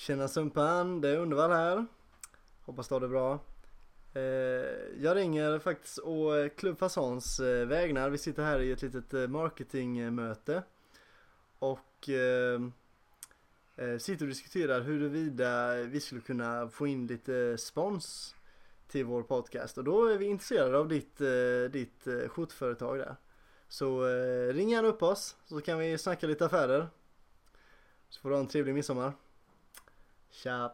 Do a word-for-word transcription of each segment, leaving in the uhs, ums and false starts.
Tjena Sumpan, det är Undervall här. Hoppas du har det bra. eh, Jag ringer faktiskt å Club Fasons eh, vägnar. Vi sitter här i ett litet eh, marketingmöte. Och eh, eh, sitter och diskuterar huruvida vi skulle kunna få in lite spons till vår podcast. Och då är vi intresserade av ditt, eh, ditt eh, skjutföretag där. Så eh, ring gärna upp oss, så kan vi snacka lite affärer. Så får du ha en trevlig midsommar. Tja!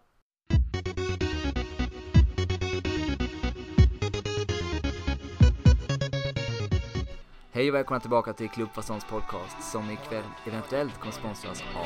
Hej och välkomna tillbaka till Club Fasons podcast som ikväll eventuellt kommer sponsras av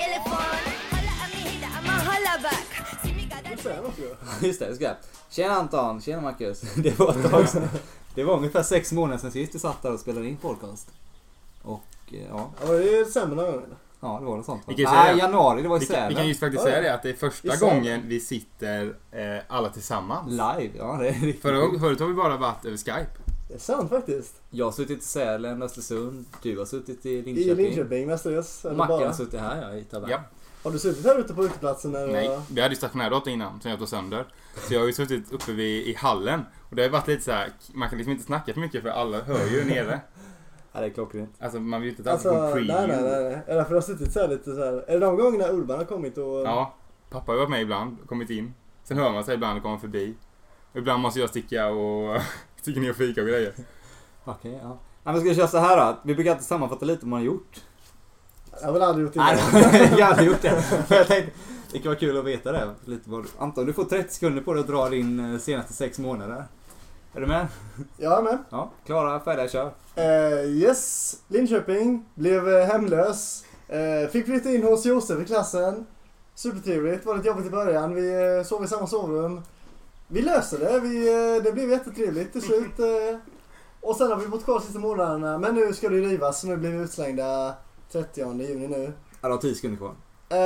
Just det, ska jag. Tjena Anton, tjena Marcus. Det var ett tag sedan. Det var ungefär sex månader sedan sist vi satt där och spelade in podcast. Och ja. Ja, det är ju sämre någon gång. Ja, det var något sånt. Nej, januari, det var i vi, Sälen. vi kan just faktiskt Ja, säga det att det är första gången vi sitter eh, alla tillsammans. Live, ja det är riktigt. Förut, förut har vi bara varit över Skype. Det är sant faktiskt. Jag har suttit i Sälen, Östersund. Du har suttit i Linköping. I Linköping mestadels. Och Mackan har suttit här, ja, i Taberg. Ja. Har du suttit här ute på uteplatsen? När Nej, var... vi hade ju stationär dator innan som jag tog sönder. Så jag har ju suttit uppe vid, i hallen. Och det har varit lite så här, man kan liksom inte snacka för mycket för alla hör ju nere. Ja, det är klockrent. Alltså man vill ju inte Alltså, ta på preview. nej, nej, nej. Är det för att du har suttit så här lite så här. Är det de gångerna Urban har kommit och... Ja, pappa har varit med ibland, kommit in. Sen hör man sig ibland och kommer förbi. Och ibland måste jag sticka och sticka ner och fika och grejer. Okej, okay, ja. Nej, men ska vi köra så här då? Vi brukar alltid sammanfatta lite vad man har gjort. Jag har väl aldrig gjort det. Nej, jag har aldrig gjort det. Men jag tänkte, det kan vara kul att veta det. Lite vad... Anton, du får trettio sekunder på dig att dra din senaste sex månader. Är du med? Jag är med. Ja, klara, färdiga, kör. Uh, yes, Linköping. Blev uh, hemlös. Uh, fick flytta in hos Josef i klassen. Supertrevligt, var lite jobbigt i början. Vi uh, sov i samma sovrum. Vi löste det. Vi, uh, det blev jättetrevligt till slut. Uh, och sen har vi bott kvar sista månaderna. Men nu ska det ju rivas. Så nu blir vi utslängda trettionde juni nu. Ja, du har tio sekunder kvar. Uh,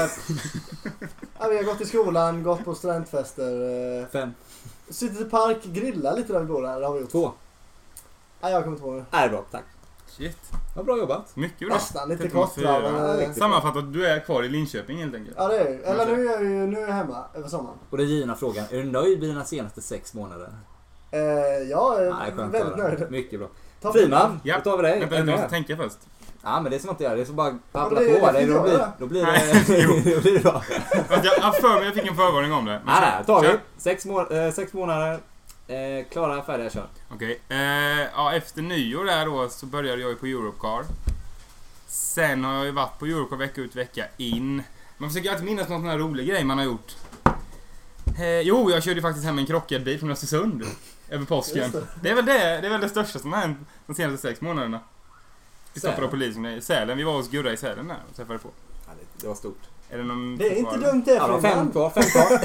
ja, vi har gått i skolan, gått på studentfester. Uh, Fem. Suttit i park, grilla lite där vi bor där. Det har vi gjort. Två. Nej, jag kommer inte på det. Nej, bra, tack. Shit. Ja, bra jobbat. Mycket bra. Nästan lite tretton kort. Ja, men, riktigt. Sammanfattat, du är kvar i Linköping helt enkelt. ja, det är Eller nu är jag ju nu är jag hemma över sommaren. Och den givna frågan, är du nöjd med dina senaste sex månader? Uh, jag är Nej, skönt väldigt att höra. nöjd. Mycket bra. Ta Friman, Ja. då tar vi dig. Vänta, Är du jag måste med? tänka först. Ja, men det är som att jag, det är så bara babbla Ja, det är- på. det Det, fick då, jag blir, göra. då blir Nej, det, jo. då blir det bra. Fast jag har för mig jag fick en förvarning om det. Men Nej, nej, tar vi. kör. Sex, må- eh, sex månader. Eh, klara, färdiga, kör. Okej. Eh, ja, efter nyår där då så började jag ju på Europcar. Sen har jag ju varit på Europcar vecka ut vecka in. Man försöker alltid minnas någon sån här rolig grej man har gjort. Eh, jo, jag körde ju faktiskt hem en krockad bil från Östersund. Över påsken. Just det. Det är väl det, det är väl det största som har hänt de senaste sex månaderna. Vi stoppade av polisen i Sälen. Vi var hos Gurra i Sälen där och träffade på. Ja, det, det var stort. Är det någon Det är inte fortfarande? dumt det, Ja, det var Friman. fem kvar, fem kvar.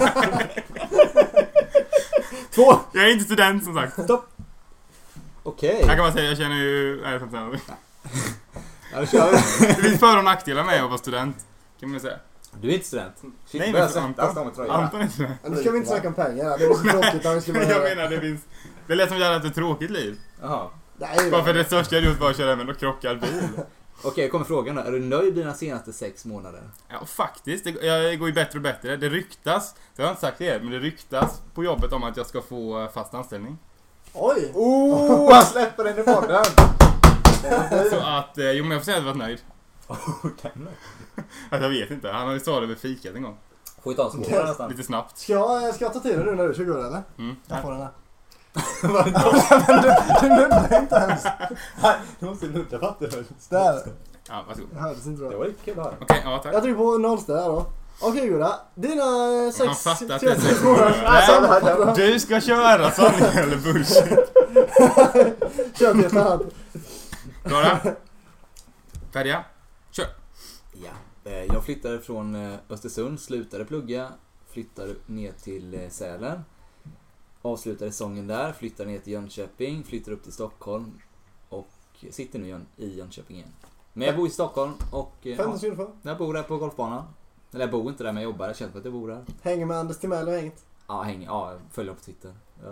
Två. Jag är inte student som sagt. Stopp. Okej. Jag kan bara säga, jag känner ju... Nej, jag kan inte säga. Ja, då kör vi. Det finns för- och nackdelar med att vara student. Kan man säga. Du är inte student. Shit, Nej, börjar men sätta Anton. stå med tröjan. Anton är student. Men nu ska vi inte snacka om pengar. Det är så tråkigt om vi ska Men börja... jag menar, det finns... Det är lätt som att jag hade ett tråkigt liv. Jaha. Nej, Bara för det största jag gjort var att köra med en krockad bil. Okej, kommer frågan då. Är du nöjd med dina senaste sex månader? Ja, faktiskt. Det, jag går ju bättre och bättre. Det ryktas, det har jag inte sagt det er, men det ryktas på jobbet om att jag ska få fast anställning. Oj! Oh, han släpper den i podden. Så att, eh, jo men jag får säga att jag varit nöjd. Oh, Att jag vet inte, han har ju sa det över fikat en gång. får vi ta en svårare nästan. Lite snabbt. Ska jag, ska jag ta till det nu när du kör gurra, eller? Mm. Jag får den här. Vad- Du nuddar inte ens. Du måste nudda vatten. Där. Ja, varsågod. Jag hördes inte Det bra. var ju kul att höra. Okej, ja tack. Jag trycker på nollställ här då. Okej Gurra, dina Man sex... fattar att det är sex sex månader. månader. Nej, Du ska köra sanning eller bullshit. kör till ett annat. Klara? Färdiga? Kör. Ja, eh, jag flyttade från eh, Östersund, slutade plugga, flyttade ner till eh, Sälen, avslutade säsongen där, flyttade ner till Jönköping, flyttade upp till Stockholm och sitter nu Jön- i Jönköping igen. Men jag bor i Stockholm och eh, femton ja, sekunder för. jag bor där på golfbanan. Eller jag bor inte där men jag jobbar, jag känner att jag bor där. Hänger med Anders Timell och hängt. Ja, hänger, ja, jag följer på Twitter. Ja,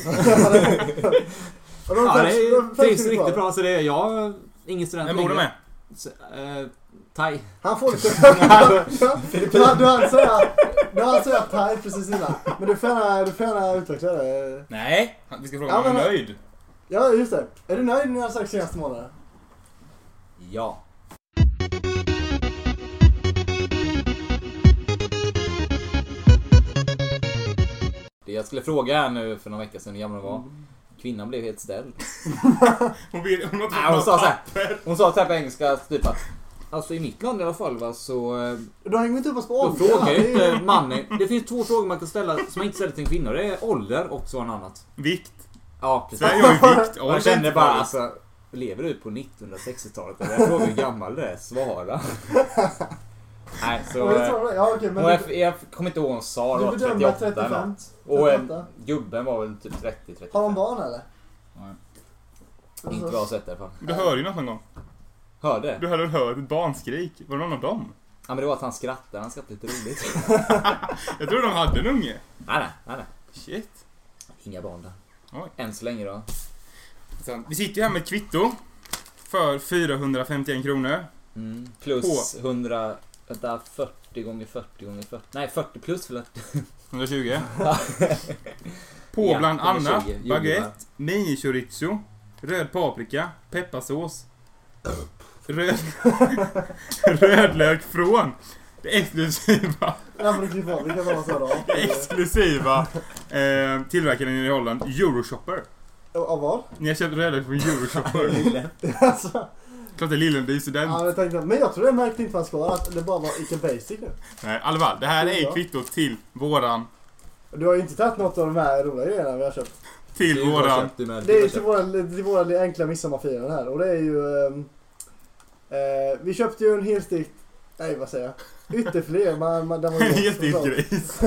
Och de ja fem- det de fem trivs sekunder riktigt kvar. bra så det är jag ingen student Vem bor du med? Så, eh, Thai. Han får lite... du hann säga... Du hann säga thai precis innan. Men du får gärna, du får gärna utveckla det. Nej, vi ska fråga Ja, om han är men- nöjd. Ja, just det. Är du nöjd med dina sex senaste månader? Ja. Det jag skulle fråga här nu för några veckor sedan hur gammal hon var. Kvinnan blev helt ställd. Hon, vill, hon, har Nej, hon sa så här. Hon sa så här på engelska typ att alltså i mitt land i alla fall va, så eh, Du hänger inte upp oss på då ålder. frågar ju Det är ju- inte mannen. Det finns två frågor man kan ställa som man inte ställer till en kvinna. Det är ålder och så en annat. Vikt. Ja, precis. Sverige har ju vikt. Och jag kände bara alltså, lever du på nittonhundrasextiotalet? Och jag frågar hur gammal du är, svara. Nej, så... Ja, det tror jag. Ja, okej, men Och du, jag, jag kommer inte ihåg vad hon sa du då, bedömer trettioåtta eller trettiofem. något. Och eh, trettioåtta. gubben var väl typ trettio Har trettiofem. de barn eller? Nej. Inte vad jag har sett i alla fall. Du hörde ju något någon gång. Hörde? Du hade hört ett barnskrik. Var det någon av dem? Ja men det var att han skrattade, han skrattade lite roligt. Jag tror de hade en unge. nej, nej, nej, nej. Shit. Inga barn där. Oj. Än så länge då. Så, vi sitter ju här med ett kvitto. För fyrahundrafemtioen kronor. Mm. Plus hundra, vänta, fyrtio gånger fyrtio gånger fyrtio. Nej, fyrtio plus för hundratjugo. På Ja, bland annat hundratjugo, baguette, mini chorizo, röd paprika, pepparsås, röd, rödlök från det exklusiva, Ja, men det kan ju vara. Det kan vara så då. det exklusiva eh, tillverkaren i Holland, Euroshopper. Av vad? Ni har köpt rödlök från Euroshopper. Alltså, Klart det är Lillen, det är ju student. ja, jag tänkte, men jag tror det märkte inte fanns kvar att det bara var Ica Basic nu. Nej, i alla fall, det här är Ja. kvittot till våran, Du har ju inte tagit något av de här roliga grejerna vi har köpt. till våran, Det Det är till våra, till våra enkla midsommarfirande här. Och det är ju... ehm, Eh, vi köpte ju en helstekt... Nej, vad säger jag? Ytterfilé. Man, man, den var en rå, jättestor såklart. gris.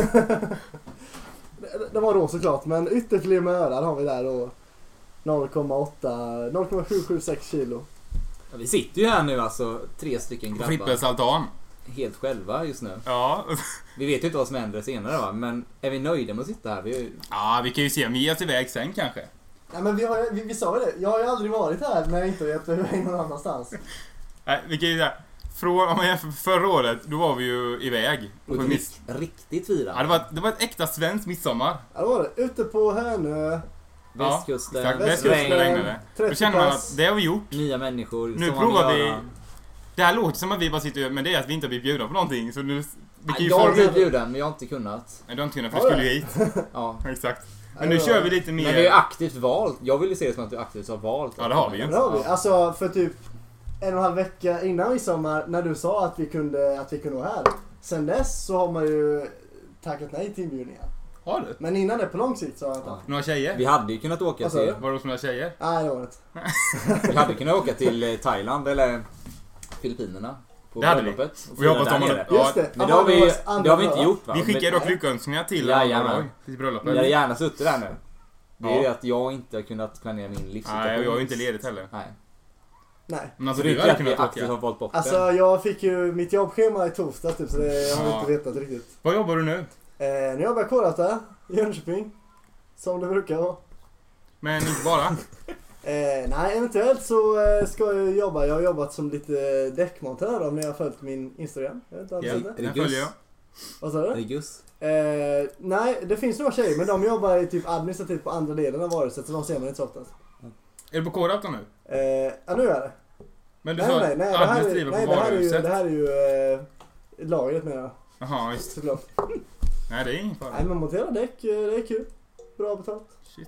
Den var rå såklart. Men ytterfilé med öron har vi där då. noll komma åtta... noll komma sju sju sex kilo. Ja, vi sitter ju här nu alltså, tre stycken På grabbar. Frippels altan. Helt själva just nu. Ja. Vi vet ju inte vad som händer senare va, men är vi nöjda med att sitta här? Vi är ju... Ja, vi kan ju se om vi ger oss iväg sen kanske. Nej, men vi, har, ju- vi, vi sa ju det. Jag har ju aldrig varit här när jag inte har gett mig iväg någon annanstans. Nej, vi kan ju säga, från, om man jämför förra året, då var vi ju iväg. Och På ett miss- rikt, riktigt firande. ja, det, var, det var ett äkta svenskt midsommar. Ja, det var det. Ute på Hönö. Västkusten, Ja, exakt. Västkusten. Västkusten regnade. Då trettio känner man pass. att det har vi gjort. nya människor. Nu som man vill provar vi. göra. Det här låter som att vi bara sitter och, men det är att vi inte har blivit bjudna på någonting. Så nu, vi kan Nej, ju jag har få... blivit bjuden, men jag har inte kunnat. Nej, du har inte kunnat för du skulle ju hit. Ja. Exakt. Ja, Men nu det var- kör vi lite Men vi är ju mer... aktivt valt. Jag vill ju se det som att du aktivt har valt. Ja, det har vi ju. Det har vi. Alltså för typ en och en halv vecka innan midsommar när du sa att vi kunde, att vi kunde vara här. Sen dess så har man ju tackat nej till inbjudningar. Har du? Men innan det på lång sikt så har jag inte. Ja. Några tjejer? Vi hade ju kunnat åka Vad sa till... du? Var det hos några tjejer? Nej, det var det inte. Vi hade kunnat åka till eh, Thailand eller Filippinerna. På Det hade vi. bröllopet och Och vi fira hoppas där de har- nere. Ja, Just det. Men det har vi, Amandas andra det har vi inte bröllop. gjort va? Vi skickar Men- dock lyckönskningar till Jajamän. Roy, till bröllopet. Vi hade gärna suttit där nu. Det är Ja. ju att jag inte har kunnat planera min livssituation. Nej, och jag har ju inte ledigt heller. Nej. Nej. Men alltså Så det du är hade inte att vi kunnat aktivt har åka. valt bort Alltså det. jag fick ju mitt jobbschema i torsdag typ så det har jag Ja. inte vetat riktigt. Vad jobbar du nu? Eh, nu jobbar jag K-data i Jönköping. Som det brukar vara. Men inte bara. Eh, nej, eventuellt så eh, ska jag jobba. Jag har jobbat som lite däckmontör om ni har följt min Instagram. Jag vet inte om ni har Ja, sett det. Är det den följer Gus? jag. Vad sa Är det du? Gus? Eh, nej, det finns några tjejer men de jobbar i typ administrativt på andra delen av varuhuset så de ser man inte så ofta. Är du på K-Raptor nu? Eh, ja, nu är det. Men du Nej, sa nej, nej. Det här är, administrativa nej, på det här är ju, varuhuset. det här är ju eh, lagret menar jag. Jaha, just. Såklart. Nej, det är ingen fara. Nej, men montera däck, eh, det är kul. Bra betalt. Shit.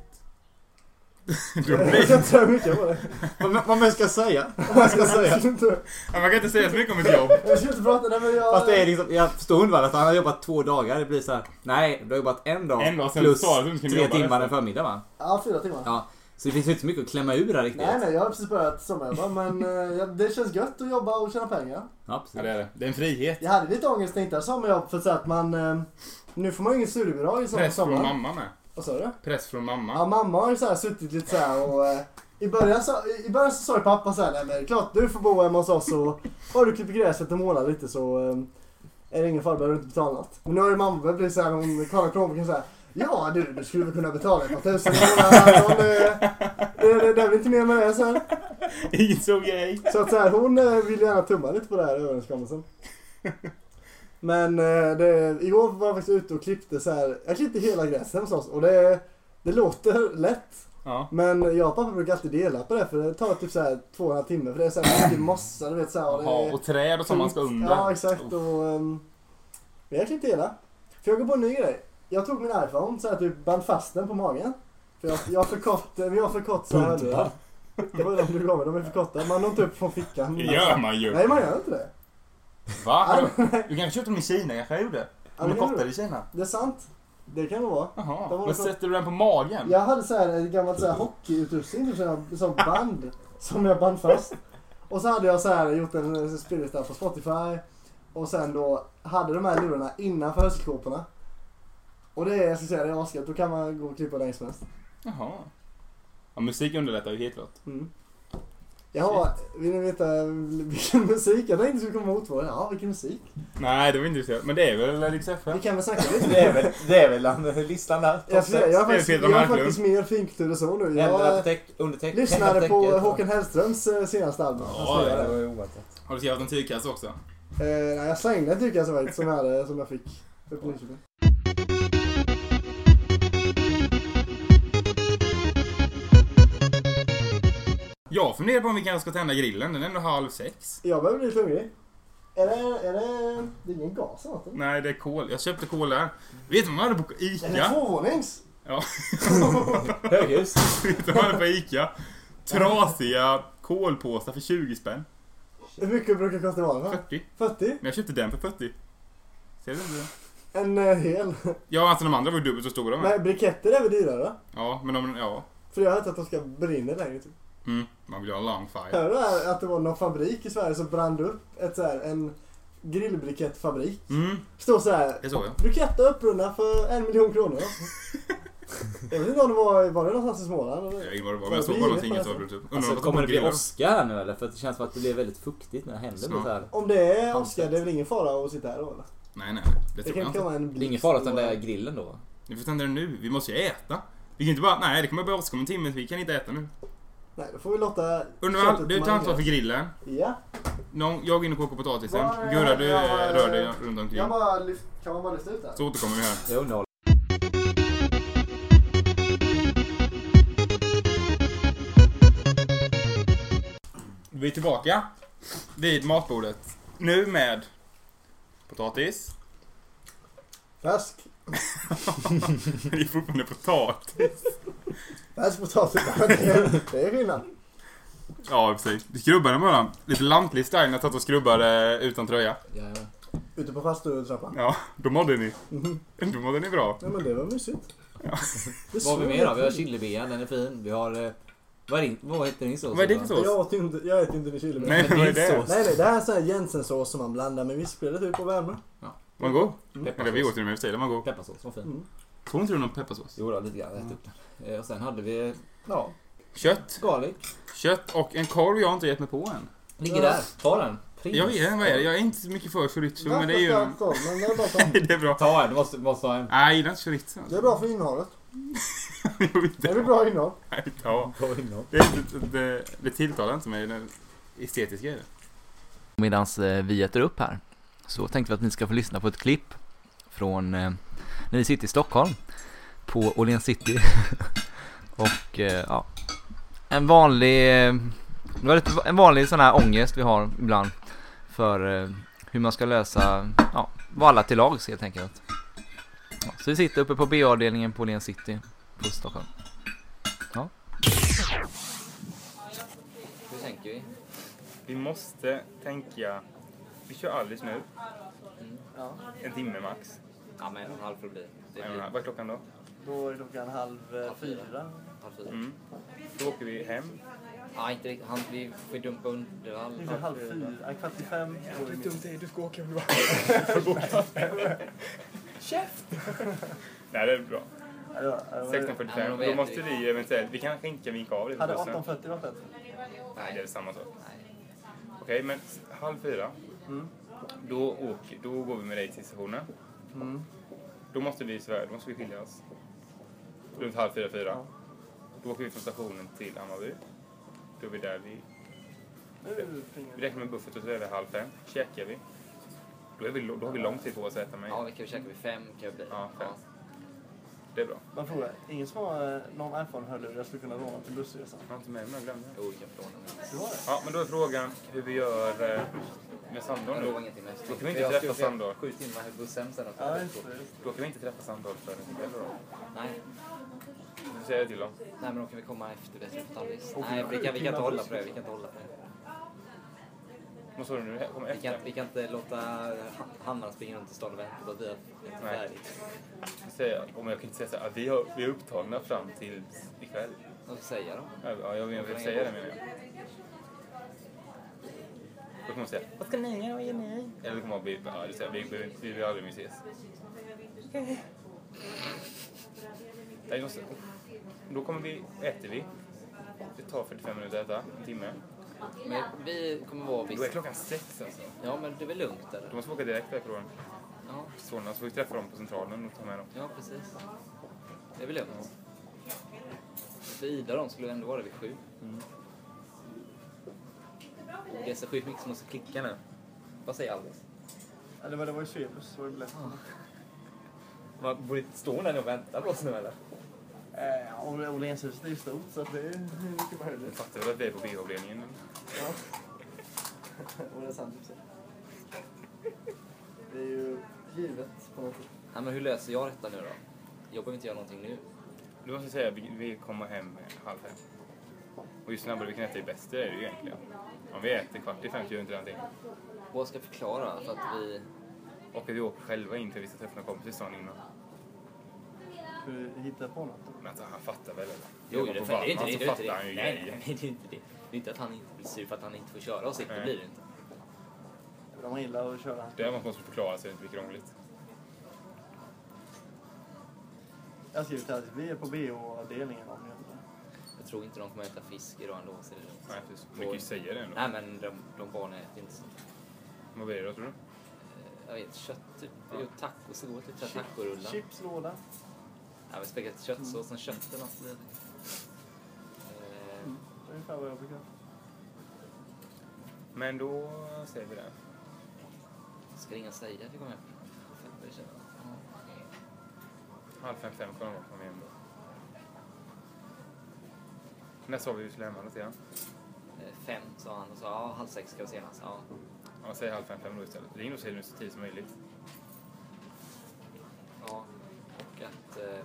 Jag Du blir... ska inte säga mycket på det. Vad vad man ska säga? Jag ska säga. Jag Ja, man kan inte säga så mycket om ett jobb. Jag ska inte prata, nej men jag... Fast det är liksom, jag förstår inte att han har jobbat två dagar. Det blir så här. Nej, du har jobbat en dag. En dag sen plus sa du att du inte kunde tre jobba timmar resten. en förmiddag va? Ja, fyra timmar. Ja. Så det finns ju inte så mycket att klämma ur här riktigt. Nej, nej, jag har precis börjat sommarjobba men eh, ja, det känns gött att jobba och tjäna pengar. Ja, precis. Ja, det är det. Det är en frihet. Jag hade lite ångest när jag inte hade sommarjobb för så att man... Eh, nu får man ju ingen studiebidrag i sommar. Press från mamma med. Vad sa du? Press från mamma. Ja, mamma har ju så här suttit lite så här och... Eh, i, början så, I början så sa ju pappa så här, nej men det är klart du får bo hemma hos oss och bara du klipper gräset och målar lite så... Eh, är det ingen fara, behöver du inte betala något. Men nu har ju mamma blivit så här, hon kollar plånboken så här. Ja du, du skulle väl kunna betala ett par tusen i månaden. Det, det, det är väl inte mer med det så här. Ingen så grej. Så att så här, hon eh, vill gärna tumma lite på det här överenskommelsen. Men eh, det, igår var jag faktiskt ute och klippte så här. Jag klippte hela gräset hos oss och det, det låter lätt. Ja. Men jag och pappa brukar alltid dela på det för det tar typ så här två och en halv timme för det är så här mycket mossa, du vet så här, och, det Jaha, är och träd och som man ska under. Ja, exakt. Och, um, men jag klippte hela. För jag går på en ny grej. Jag tog min iPhone så att du band fast den på magen. För jag, jag har för kort, vi har för kort så här. Det var de du gav mig, de är för korta. Man når inte upp från fickan. Det gör man ju. Nej, man gör inte det. Va? Du kanske köpte dem i Kina, jag kanske gjorde. De är kortare i Kina. Det är sant. Det kan det vara. Jaha, men så sätter du den på magen? Jag hade så här ett gammalt så här hockeyutrustning, så band som jag band fast. Och så hade jag så här gjort en spellista på Spotify. Och sen då hade de här lurarna innanför hörselkåporna. Och det är, jag ska säga, det är asgött. Då kan man gå och klippa längst som helst. Jaha. Ja, musik underlättar ju helt klart. Mm. Jaha, vill ni veta vilken musik? Jag tänkte att vi skulle komma mot vad. Ja, vilken musik? Nej, det var inte intresserat. Men det är väl Rix F M? Vi kan väl snacka lite. Det är väl, det är väl listan där. Jag, ska, jag, har faktiskt, Peter jag har Marklund. faktiskt mer finkultur än så nu. Ändra Jag täck, undertäck, lyssnade på täcket. Håkan Hellströms eh, senaste album. Ja, Jag, Det det. var ju oväntat. Har du skrivit en tygkasse också? Eh, nej, jag slängde tycker jag så vet, som, jag hade, som jag fick upp i Nyköping. Jag funderar på om vi kanske ska tända grillen. Den är ändå halv sex. Jag börjar bli lite hungrig. Är det, är det, det är ingen gas eller något? eller? Nej, det är kol. Jag köpte kol där. Vet du vad man hade på Den är Ica? tvåvånings. Ja. Höghus. Vet du vad man hade på Ica? Trasiga kolpåsar för tjugo spänn. Hur mycket brukar det kosta varorna? fyrtio. fyrtio? Men jag köpte den för fyrtio. Ser du inte det? En eh, hel. Ja, alltså de andra var ju dubbelt så stora med. Men briketter är väl dyrare? Ja, men de, ja. För jag har hört att de ska brinna längre typ. Mm, man vill ha long fire. Hörde du här att det var någon fabrik i Sverige som brann upp ett så här, en grillbrikettfabrik. Mm, Står så här. det såg jag. Briketter upprunna för en miljon kronor. Jag vet inte om det var, var det någonstans i Småland? Jag Eller? vet inte vad det var, men jag såg bara någonting jag såg det typ. Undrar Alltså, om det kommer det bli griller. Oscar här nu eller? För att det känns som att det blir väldigt fuktigt när det händer Snart. lite här. Om det är Oscar, det är väl ingen fara att sitta här då eller? Nej, nej, det Det tror kan jag inte inte. komma en Det är blixt ingen fara utan och- det är grillen då. Vi får tända det nu, vi måste ju äta. Vi kan inte bara, nej det kommer börja Oscar om en timme, vi kan inte äta nu. Nej, då får vi låta... Undervall, köttet du tar marineras. ansvar för grillen. Ja. Någon, jag går in och kokar potatisen. Var- Gurra, du jag- eh, rör dig runt omkring. Jag bara lyft, kan man bara lyfta ut det här? Så återkommer vi här. Jag underhåller. Vi är tillbaka vid matbordet. Nu med potatis. Färsk. Det är fortfarande potatis. Färsk potatis. Det är- det är skillnad. Ja, precis. Du skrubbar den bara. Lite lantlig style när jag satt och skrubbade utan tröja. Ja, ja. Ute på fastutrappan. Ja, då mådde ni. Mhm. Då mådde ni bra. Ja men det var mysigt. Ja. Det Vad har vi såg mer då? Vi har helt- chilibean, den är fin. Vi har... eh, Vad, är din, vad heter din sås? Vad är det för sås? Jag åt inte, jag äter inte chili. Nej, Nej, vad är din det? sås? nej, det här är sån här Jensensås som man blandar med vispgrädde typ och värme. Var den god? Mm. Eller vi åt den med sig, den var god. Pepparsås, var fin. Mm. Tror inte du någon pepparsås? Jo då, lite grann. Jag äter upp den. Eh, Och sen hade vi... Ja, Kött. garlic. Kött och en korv jag har inte gett mig på än. Ligger Ja. där. Ta den. Prins. Jag vet vad är det? Jag är inte så mycket för chorizo, men det är ju... Ganska starkt, men det är bra för- Det är bra. Ta en, du måste, måste ha en. Nej, jag gillar inte chorizo. Det är bra för innehållet. Jag vill Det inte är bra innehåll. Nej, ja. Ta innehåll. Det, det, det, det tilltalar inte mig, den estetiska är det. Medan vi äter upp här så tänkte vi att ni ska få lyssna på ett klipp från eh, när vi sitter i Stockholm på Åhléns City. Och eh, ja, en vanlig eh, det var lite, en vanlig sån här ångest vi har ibland för eh, hur man ska lösa ja, vara alla till lags helt enkelt. Ja, så vi sitter uppe på B A-avdelningen på Åhléns City på Stockholm. Ja. Hur tänker vi? Vi måste tänka... Vi kör Alice nu. Ja. En timme max. Ja, men en halv för att bli. Det Jag blir menar, vad är klockan då? Då är klockan halv eh, fyra. halv fyra. Mm. Då åker vi hem. Ja, inte riktigt. Han, vi får ju dumpa Uddevalla. Det är halv fyra. Kvart i fem. Du ska åka med Käft! Nej, det är bra. sexton fyrtiofem. Då måste vi eventuellt... Vi kan skänka vinka av det på Hade bussen. arton fyrtio varit bättre? Nej, det är samma sak. Nej. Okej, men halv fyra. Mm. Då, åker, då går vi med dig till stationen. Mm. Då måste vi, Sverige, då måste vi skilja oss. Runt halv fyra, fyra. Ja. Då åker vi från stationen till Hammarby. Då är vi där vid Nu är det pengar. Vi räknar med buffert och så är det halv fem. Käkar vi. Då, är vi, då har vi lång tid på oss att äta med. Ja, vi kan ju käka vid fem kan det bli. Ja, fem. Det är bra. Man frågar, ingen som har eh, någon iPhone-hörlur jag skulle kunna låna till bussresan? Jag har inte med mig, jag glömde. Jo, vi kan få låna den. Du har det? Ja, men då är frågan hur vi gör eh, med Sandahl Jag nu. lovar ingenting nästa. Då kan vi inte Jag träffa ska åka Sandahl. Sju timmar i bussen sen. Ja, just det. Just det. Då kan vi inte träffa Sandahl förrän ikväll då. Nej. Du säger det till dem. Nej, men då kan vi komma efter det. Alice. Och Nej, vi kan, vi kan inte timmar hålla buss. på det. Vi kan inte hålla på det. Vad sa du nu? Kommer Vi efter? kan, vi kan inte låta Hanna springa runt i stan och vänta på att vi är inte Nej. färdigt. Jag säger, om jag kan inte säga så här, att vi, har, vi är upptagna fram till ikväll. Vad ska jag säga då? Ja, jag vill, jag vill säga det menar jag. Då kommer man säga, vad ska ni göra? Vad gör ni? Eller då kommer man bli, ja, det säger, vi, vi, vi vill aldrig mer ses. Nej, måste, då kommer vi, äter vi. Det tar fyrtiofem minuter att äta, en timme. Men vi kommer vara Då är visst. klockan sex alltså. Ja, men det är väl lugnt eller? Då måste vi åka direkt därifrån. Ja, Solna, så får vi träffa dem på centralen och ta med dem. ja precis. Det är väl lugnt. För Ida de skulle ändå vara vid sju. Mm. Det är så sjukt mycket som måste klicka nu. Vad säger Alice? Ja, det var, det var ju Svebus, så var det lätt. Man borde inte stå där och vänta på oss nu eller? Eh, och Åhlénshuset är ju stort så att det är mycket Du möjligt. fattar väl att vi är på B H-avdelningen? Ja. Och det är sant. Det är ju givet på något sätt. Nej, men hur löser jag detta nu då? Jag behöver inte göra någonting nu. Du måste säga att vi, vi kommer hem halv fem. Och ju snabbare vi kan äta, ju bättre är det ju egentligen. Om vi äter kvart i fem så gör inte någonting. Vad ska jag förklara för att vi... Och att vi åker själva in för vi ska träffa några kompisar i stan innan. För att hitta på något. Men alltså, han fattar väl eller? Jo, Jobbar det på är, det är inte Balkan, det. så Det är inte fattar han ju det. Nej, grejer. nej, det är inte det. Det är inte att han inte blir sur för att han inte får köra och sikt. Det Nej. blir det inte. De gillar att köra. Det är man måste förklara så det inte blir krångligt. Jag har skrivit att vi är på B H-avdelningen om jag inte. Jag tror inte de kommer äta fisk idag ändå. Så det är lugnt. Nej, precis. Vi kan ju säga det ändå. Nej, men de, de barnen äter inte så. Vad blir det då, tror du? Eh, Jag vet, kött typ. Vi har gjort tacos igår, lite Chip- tacorullar. Chips, låda. Ja, vi späckade lite köttsås och kött eller något. Eh, Mm. Det är ungefär vad jag brukar. Men då säger vi det. Ska ringa och säga att vi kommer hem? Fem, det känner jag. Ja. Halv fem, fem kommer de komma hem då. När sa vi vi skulle hemma till han? Eh, Fem sa han och sa ja, halv sex ska vi senast. Ja. Ja, säg halv fem, fem då istället. Ring och säg nu så tid som möjligt. Ja, och att... Eh,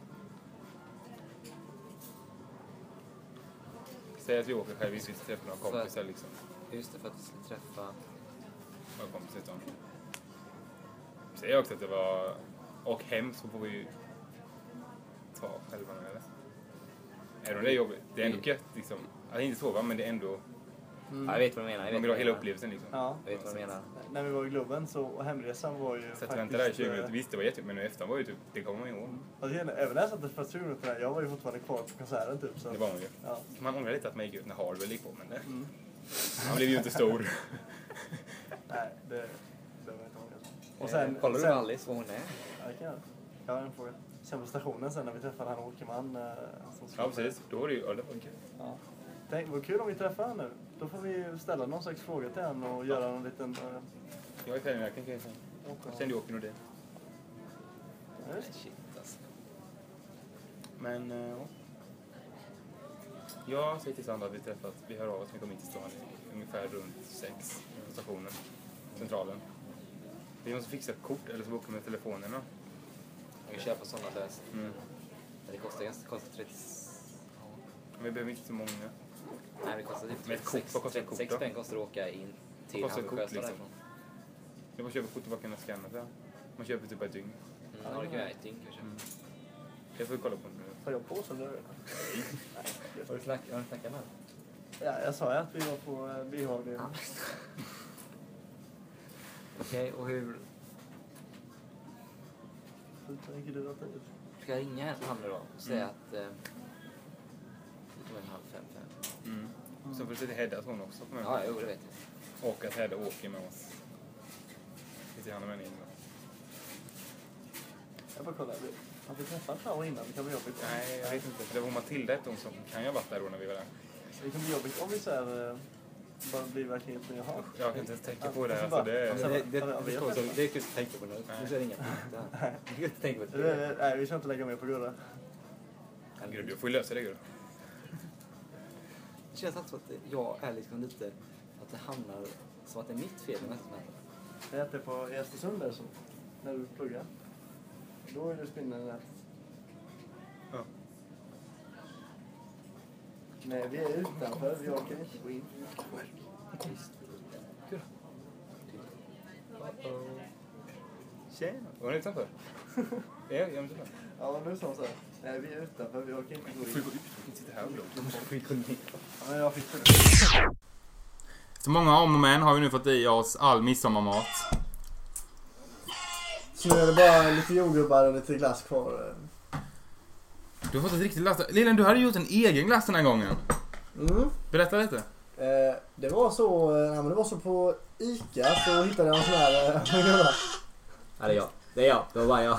Säg att vi åker själv, vi ska träffa några kompisar liksom. just det, för att vi skulle träffa... Några kompisar i stan. Säg också att det var... Och hem så får vi ju ta själva nu, eller? Även om det är jobbigt. Det är ändå gött liksom. Att inte sova, men det är ändå... Mm. Ja, jag vet vad du menar. Jag Man vet vill ha vad du hela menar. upplevelsen liksom. Ja. Jag vet vad du menar. När vi var i Globen så, och hemresan var ju Så att faktiskt... vänta där i tjugo eh, minuter. Visst, det var jättejobbigt, men nu efteråt var ju typ... Det kommer man ihåg. Alltså, även när jag satt där för tjugo minuter där, jag var ju fortfarande kvar på konserten typ. Så. Det var man ju. Ja. Man ångrar lite att man gick ut när Harvey gick på, men det... Mm. Han blev ju inte stor. Nej, det behöver jag inte ihåg. Och Sen, sen... eh, kollar du sen, med Alice vad hon är? Ja, det kan jag. Jag har en fråga. Sen på stationen sen när vi träffade han Åkerman. Eh, som Ja, precis. Då var det ju... Ja, det var kul. Ja. Tänk, vad kul om vi träffar honom nu. Då får vi ställa någon slags fråga till honom och göra någon liten... Uh, Jag är färdig med det. Sen du åker nog det. ja, just. Shit alltså. Men... eh, ja. Jag säger till Sandra att vi träffat. Vi hör av oss. Vi kommer in till stan ungefär runt sex. På stationen. Centralen. Vi måste fixa ett kort eller så bokar vi med telefonerna. Man kan köpa sådana lösningar. Mm. Men det kostar ganska kostar trettio... Ja. Men vi behöver inte så många. Nej, det kostar typ Men ett kort, trettiosex vad kostar ett kort trettiosex då? spänn kostar det att åka in till Vad kostar ett Hammarby kort, Sjöstad liksom? därifrån. Det var köpa kort och bara kunna scanna det. Man köper typ ett dygn. Mm, ja, det kan jag ett dygn kanske. Mm. Det får vi kolla på nu. Tar jag på sig nu? Har du snackat, har du snackat med honom? Ja, jag sa ju att vi var på eh, B H-avdelningen. Okej, och hur... Hur tänker du att det är? Ska jag ringa han nu då och säga Mm. att... Eh, det var en halv fem, fem. Mm. Så får du säga till Hedda att hon också kommer med. Ja, jo, det vet jag. Och att Hedda åker med oss. Tills han är med in. Jag bara kollar. Har vi träffat Frau innan? Det kan bli jobbigt. Nej, jag vet inte. För det var Matilda ett hon som kan ju ha varit där då när vi var där. Det kan bli jobbigt om vi säger... bara blir verkligen inte jag har. Jag kan inte ens tänka på det. Alltså, det är... Alltså, det, det, det, förstår som, det är kul att tänka på nu. Du kör inga punkter. Du kan inte tänka på det. Nej, vi ska inte lägga mer på Gurra. Gud, du får ju lösa det, Gurra. Det känns alltså att jag är liksom lite... Att det hamnar som att det är mitt fel nästan. Det heter på i Östersund där så. När du pluggar. Då är det spinnande nät. Ja. Nej, vi är utanför. Vi orkar inte gå in. Tjena. Var ni utanför? Ja, jag är utanför. Ja, nu sa så här. Nej, vi är utanför. Vi orkar inte gå in. Du får gå ut. Du kan inte sitta här och blå. Ja, men jag fick det. Så många om och men har vi nu fått i oss all midsommarmat. Så nu är det bara lite jordgubbar och lite glass kvar. Du har fått ett riktigt glass. Lillen, du hade gjort en egen glass den här gången. Mm. Berätta lite. Eh, det var så, eh, nej, men det var så på Ica så hittade jag en sån här eh, Ja, det är jag. Det är jag. Det var bara jag.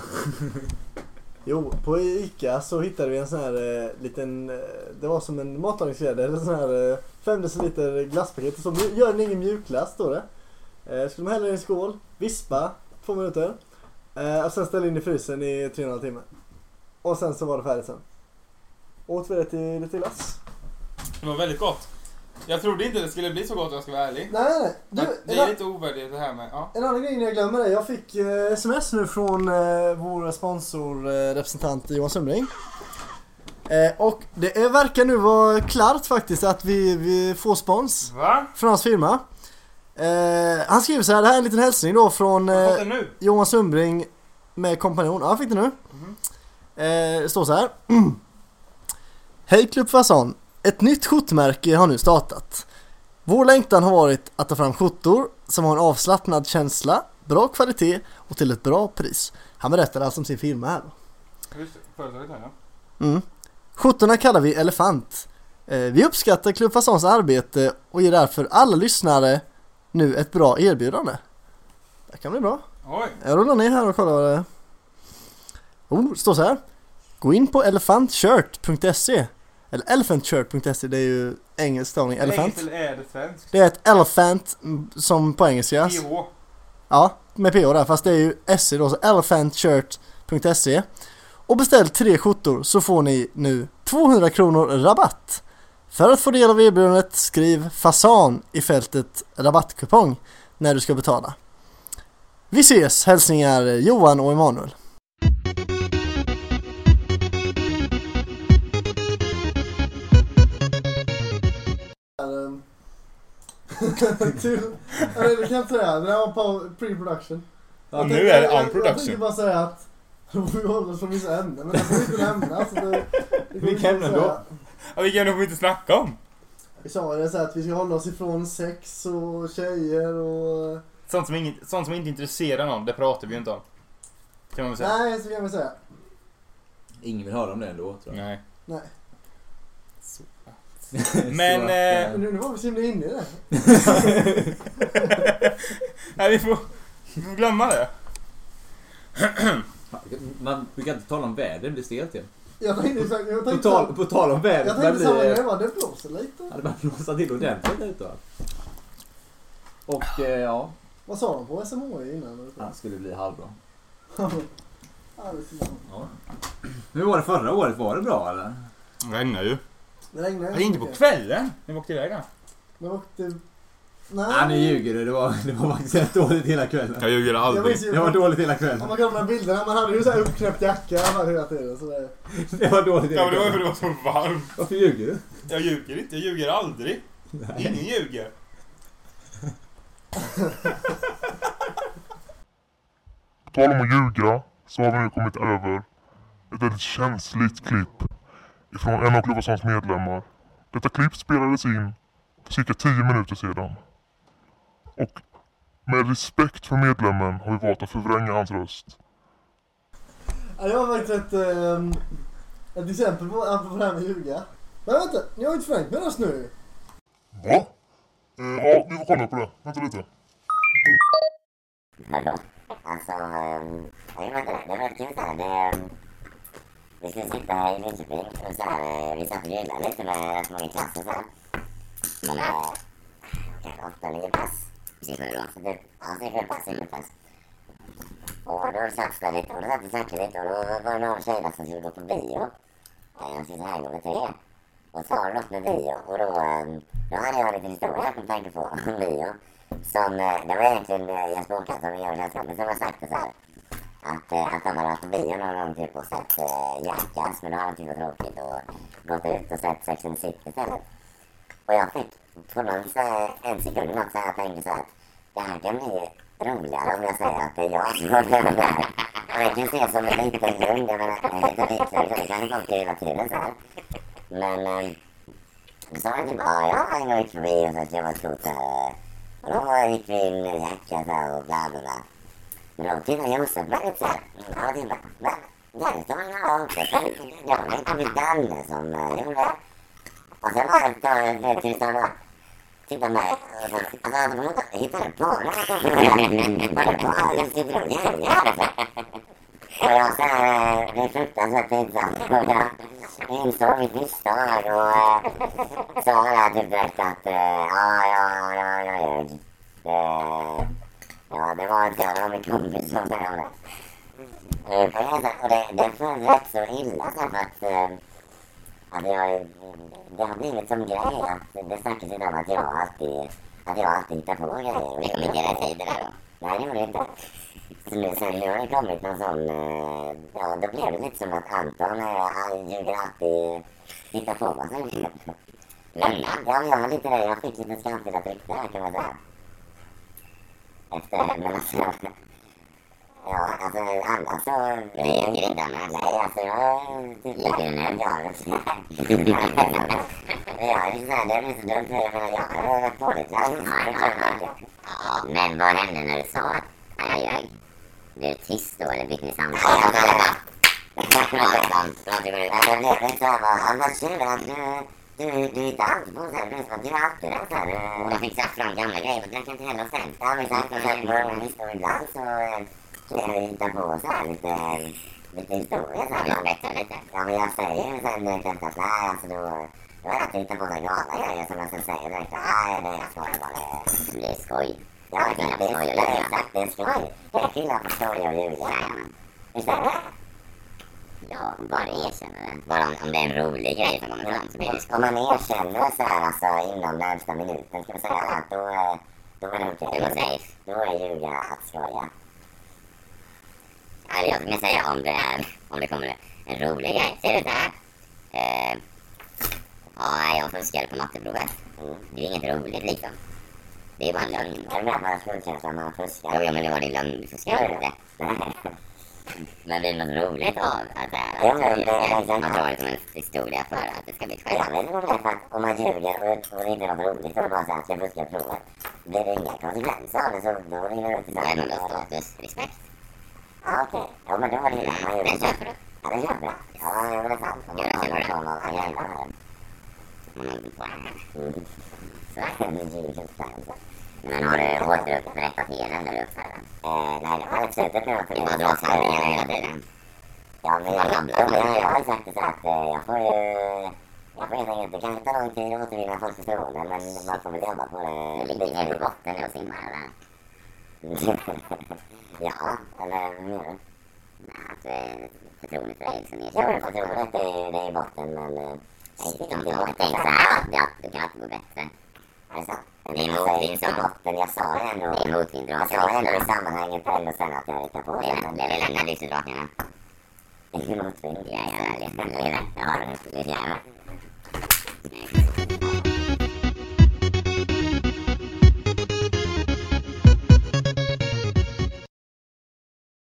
Jo, på Ica så hittade vi en sån här eh, liten, eh, det var som en matlagningsgrädde, en sån här eh, fem deciliter glasspaket. Så gör en egen mjukglass står det. Eh, skulle man hälla i en skål, vispa två minuter eh, och sen ställa in i frysen i tre och en halv timme. Och sen så var det färdigt sen. Åt vi det till lite glass. Det var väldigt gott. Jag trodde inte det skulle bli så gott om jag ska vara ärlig. Nej, nej. Du, det är lite ovärdigt det här med. Ja. En annan grej jag glömmer är, jag fick eh, sms nu från eh, vår sponsorrepresentant eh, Johan Sundbring. Eh, och det är, verkar nu vara klart faktiskt att vi, vi får spons. Va? Från hans firma. Eh, han skriver så här, det här är en liten hälsning då från eh, Johan Sundbring med kompanjon. Ja, jag fick det nu. Mm-hmm. Eh, det står så här. Hej Club Fason. Ett nytt skjortmärke har nu startat. Vår längtan har varit att ta fram skjortor som har en avslappnad känsla, bra kvalitet och till ett bra pris. Han berättar alltså om sin firma här. Just det, företaget här, ja. Mm. Skjortorna kallar vi Elefant. Eh, vi uppskattar Club Fasons arbete och ger därför alla lyssnare nu ett bra erbjudande. Det kan bli bra. Oj. Jag rullar ner här och kollar vad det är. Oh, det står så här. Gå in på elefantshirt punkt se. Eller elefantshirt punkt se, det är ju engelsk stavning. Elefant. Eller är det svenskt? Det är ett elephant som på engelska. P H. Ja, med P H där. Fast det är ju S E då, så elefantshirt punkt se. Och beställ tre skjortor så får ni nu tvåhundra kronor rabatt. För att få del av erbjudandet, skriv fasan i fältet rabattkupong när du ska betala. Vi ses, hälsningar Johan och Emanuel. till, eller det kan jag säga, det här var på pre-production. Och nu är det on-production. Jag tänkte bara säga att då får vi hålla oss från vissa ämnen, men det får vi inte nämna. Så det, det vilka ämnen då? Ja, vilka ämnen får vi inte snacka om? Vi sa det så att vi ska hålla oss ifrån sex och tjejer och... Sånt som, inget, sånt som inte intresserar någon, det pratar vi ju inte om. Kan man väl säga? Nej, så kan man säga. Ingen vill höra om det ändå, tror jag. Nej. Nej. Så. Men... så, eh... Men nu, nu var vi så himla inne i det. Nej, vi får, vi får glömma det. Man brukar inte tala om väder, det blir stelt igen. Jag tänkte, jag tänkte, på, tal, på tal om väder. Jag tänkte samma grej, det blåser lite. Ja, det bara blåsa till ordentligt ut då. Och eh, ja. Vad sa de på S M H innan? Ja, skulle bli halvbra. Ja, det är ja. Hur var det förra året? Var det bra eller? Det regnar ju. Det regnar ju. Inte på kvällen. Ni åkte iväg då? Vi åkte... Nej. Ja, nu ljuger du. Det var, det var faktiskt rätt dåligt hela kvällen. Jag ljuger aldrig. Jag det var dåligt hela kvällen. Om man kollar på bilderna, man hade ju så här uppknäppt jacka hela tiden. Så det... det var dåligt hela kvällen. Ja, men det var för det var så varmt. Varför ljuger du? Jag ljuger inte. Jag ljuger aldrig. Nej. Ingen ljuger. På tal om att ljuga så har vi nu kommit över ett väldigt känsligt klipp ifrån en av Club Fasons medlemmar. Detta klipp spelades in för cirka tio minuter sedan. Och med respekt för medlemmen har vi valt att förvränga hans röst. Ja, jag har faktiskt ett, um, ett exempel på, på det här med ljuga. Men vänta, ni har inte förvrängt min röst nu. Va? Eh, ja, vi får kolla på det. Vänta lite. Alltså, jag vet inte, det var kul så här. Det, vi skulle sitta här i Linköping och så här, vi satt och grillade lite med rätt många klasser så här. Men, kanske åtta nio pass. Precis vad det var. Så typ, ja, sex sju pass, sex sju pass. Och då satt det lite, och då satt det säkert lite, och då var det någon tjej som skulle gå på bio. Jag skulle så här gå med tre. Och så har det något med bio, och då, då hade jag lite historia som tänkte på om bio. Som, det var egentligen Jesper Åkesson som gör det här, som har sagt det så här. Att, att de hade varit på bio någon gång typ och sett äh, Jackass, men då hade de tyckt det var tråkigt och gått ut och sett Sex and the City istället. Och jag fick på någon så här, en sekund något så här, jag tänkte så här att det här kan bli roligare om jag säger att det är jag som har den där. Och jag kan se som en liten hund, jag menar, jag heter Hitler, så det kan folk hela tiden så här. Men äh, så sa jag typ, ja, jag har en gång gick förbi och så att jag var stort så här. Och då gick vi in i Jackass och bla bla bla. Men då tittade Josef väldigt såhär, ja det var, men där står han också, ja det kom en Danne som gjorde det. Och sen var det då, tills han var, tittade mig, och så, alltså han var hittade på det. Var det på, jag sitter och gör det. Och jag såhär, det är fruktansvärt pinsamt. Och jag insåg mitt misstag och sa det typ direkt att, ja, ja, ja, ja, ja, ja, det var inte jag, det var min kompis som sa det. Och det, det föll rätt så illa så att, att jag, det har blivit som grej att det snackas idag om att jag alltid, att jag alltid hittar på grejer. Det kom inte rätt tid det där då? Nej, det gjorde det inte. Så nu, sen nu har det kommit någon sån, ja då blev det lite som att Anton, han ljuger alltid hittar på vad som helst. Ja, jag har lite det, jag fick lite skamfyllda tryck där kan man säga. Efter, men alltså, ja, alltså alla så... Det är ju inte annars. Nej, alltså jag... Ligger nu? Ja, det är ju såhär, det är så dumt för jag menar, jag har rätt dåligt. Ja, men vad hände när du sa att aj, aj, blev det tyst då eller bytte ni samtal? Ja, det var det. Han var tjuven att du, du hittar alltid på så här, du är alltid rätt här. Och de fick sagt fram gamla grejer, men det kan inte heller ha stämt. Ja, men sagt, och sen på en historia ibland så kan jag hitta på så här lite, lite historia så här. Ja, berätta lite. Ja, men jag säger sen direkt efter att nej, alltså då, då är det att hitta på så här galna grejer som jag sen säger direkt. Nej, det är skoj bara. Det är skoj. Ja, det är skoj. Det är exakt, det är skoj. Det är killar på skoj och ljuga. Visst är det? Ja, bara erkänna det. Bara om, om det är en rolig grej som kommer fram så blir det skoj. Om man erkänner så här alltså inom närmsta minuten ska man säga att då, då är det okej. Okay. Det var safe. Då är ljuga att skoja. Ja, jag kan säga om det är, om det kommer en rolig grej. Ser du det här? Eh, ja, jag fuskade på matteprovet. Mm. Det är inget roligt liksom. Det är bara en lögn. Jag vet bara skuldkänslan man fuskar. Ja, men det var din lögn. Du fuskade inte. Men det är något roligt av att det är. Ja, men det är man drar det som en historia för att det ska bli skönt. Ja, men det är roligt för att om man ljuger och, och det inte är något roligt och bara säger att jag fuskar provet. Blir det inga konsekvenser av det så då är det inte så. Det är någon status, respekt. Ja, okej. Okay. Ja, men då var det hela man gjorde. Den köper du? Ja, den köper jag. Ja, det är väl sant. Ja, det köper du. Man har gärna här. Man har inte på den här. Mm. Så är det ljuger inte så. Men har du återupprättat hela eller uppfärden? Eh, nej, det har jag slutat med att det var dra sanningar hela tiden. Ja, men jag, jag, jag, jag har sagt det så att jag får ju... Jag får helt enkelt, det kan inte ta lång tid att återvinna folks förtroende, men man får väl jobba på det. Det ligger helt i botten när jag simmar, eller? Ja, eller hur menar du? Nej, att förtroendet för dig som erkänner. Jo, förtroendet är, det är i botten, men... Jag tänkte så här, det kan alltid gå bättre. Är det sant? Det är motvind som botten, jag sa det ändå. Det är motvind, jag sa det ändå i sammanhanget ändå sen att jag hittar på det. Det är väl lämna lyftedrakarna. Det är motvind. Ja, jag är ärlig. Jag har det. Det är fjärna.